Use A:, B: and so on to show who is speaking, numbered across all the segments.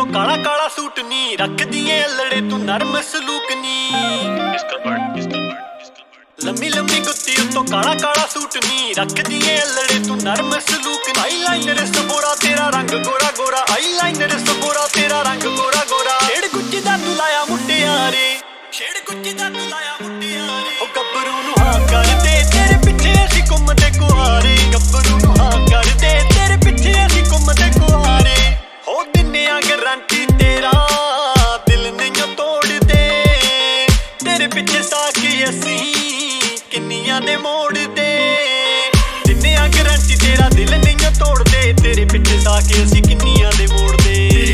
A: ਕਾਲਾ ਕਾਲਾ ਸੂਟ ਨੀ ਰੱਖਦੀ ਏ ਅਲੜੇ ਤੂੰ ਨਰਮ ਸਲੂਕ ਨੀ ਲੰਮੀ ਲੰਮੀ ਗੁੱਤੀ ਉੱਤੋਂ ਕਾਲਾ ਕਾਲਾ ਸੂਟ ਨੀ ਰੱਖਦੀ ਏ ਅਲੜੇ ਤੂੰ ਨਰਮ ਸਲੂਕ ਨੀ ਆਈਲਾਈਨਰ ਸਬੋਰਾ ਤੇਰਾ ਰੰਗ ਗੋਰਾ ਗੋਰਾ ਆਈਲਾਈਨਰ ਸਬੋਰਾ ਤੇਰਾ ਰੰਗ ਗੋਰਾ ਗੋਰਾ ਛੇੜ ਗੁੱਚੀ ਦਾ ਤੂੰ ਲਾਇਆ ਮੁੰਡਿਆਰੇ ਛੇੜ ਗੁੱਚੀ ਦਾ ਤੂੰ ਲਾਇਆ ਮੁੰਡਿਆਰੇ ਉਹ ਗੱਭਰੂ ਨੂੰ ਹਾਂ ਕਰਦੇ ਤੇਰੇ ਪਿੱਛੇ ਅਸੀਂ ਘੁੰਮਦੇ ਕੁਆਰੇ ਗੱਭਰੂ ਨੂੰ ਹਾਂ ਕਰਦੇ ਤੇਰੇ ਪਿੱਛੇ ਅਸੀਂ ਘੁੰਮਦੇ ਕੁਆਰੇ ਹੋ ਦਿੰਨੇ ਆ ਗਰੰਟੀ ਤੇਰਾ ਦਿਲ ਨਹੀਂ ਤੋੜਦੇ ਤੇਰੇ ਪਿੱਛੇ ਸਾਕੀ ਅਸੀਂ ਕਿੰਨੀਆਂ ਦੇ ਮੋੜਦੇ ਦਿੰਨੇ ਆ ਗਰੰਟੀ ਤੇਰਾ ਦਿਲ ਨਹੀਂ ਤੋੜਦੇ ਤੇਰੇ ਪਿੱਛੇ ਸਾਕੀ ਅਸੀਂ ਕਿੰਨੀਆਂ ਦੇ ਮੋੜਦੇ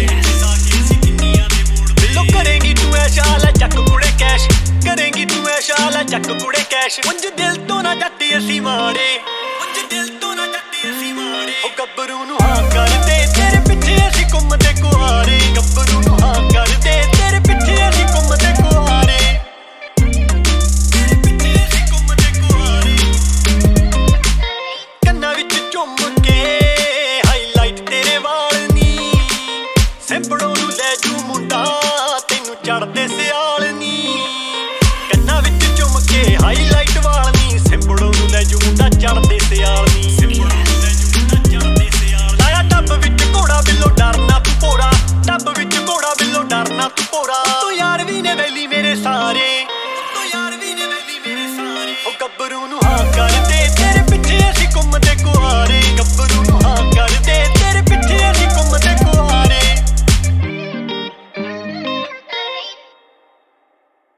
A: ਦਿਲੋਂ ਕਰੇਂਗੀ ਤੂੰ ਐਸ਼ਾ ਲੈ ਚੱਕ ਕੁੜੇ ਕੈਸ਼ ਕਰੇਂਗੀ ਤੂੰ ਐਸ਼ਾ ਲੈ ਚੱਕ ਕੁੜੇ ਕੈਸ਼ ਉਂਝ ਦਿਲ ਤੋਂ ਨਾ ਜੱਟੀ ਅਸੀਂ ਮਾੜੇ ਉਂਝ ਦਿਲ ਤੋਂ ਨਾ ਜੱਟੀ ਅਸੀਂ ਮਾੜੇ ਉਹ ਗੱਭਰੂ ਨੂੰ ਹਾਂ ਕਰਦੇ ਤੇਰੇ ਪਿੱਛੇ ਅਸੀਂ ਘੁੰਮਦੇ ਕੁਆਰੇ ਗੱਭਰੂ ਨੂੰ ਹਾਂ ਕਰਦੇ ਤੇਰੇ ਪਿੱਛੇ ਅਸੀਂ ਘੁੰਮਦੇ ਕੁਆਰੇ ਤੇਰੇ ਪਿੱਛੇ ਅਸੀਂ ਘੁੰਮਦੇ ਕੁਆਰੇ ਕੰਨਾਂ ਵਿੱਚ ਝੁੰਮ ਕੇ ਹਾਈਲਾਈਟ ਤੇਰੇ ਵਾਲ ਨੀ ਸਿੰਪੜੋਂ ਨੂੰ ਲੈ ਜੂ ਮੁੰਡਾ ਤੈਨੂੰ ਚੜਦੇ ਸਿਆਲ ਨੀ